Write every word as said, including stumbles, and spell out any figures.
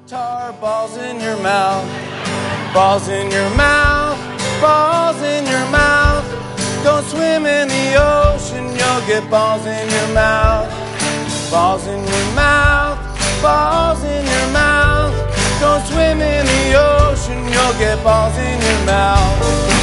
Tar balls in your mouth, balls in your mouth, balls in your mouth. Don't swim in the ocean, you'll get balls in your mouth. Balls in your mouth, balls in your mouth. Don't swim in the ocean, you'll get balls in your mouth.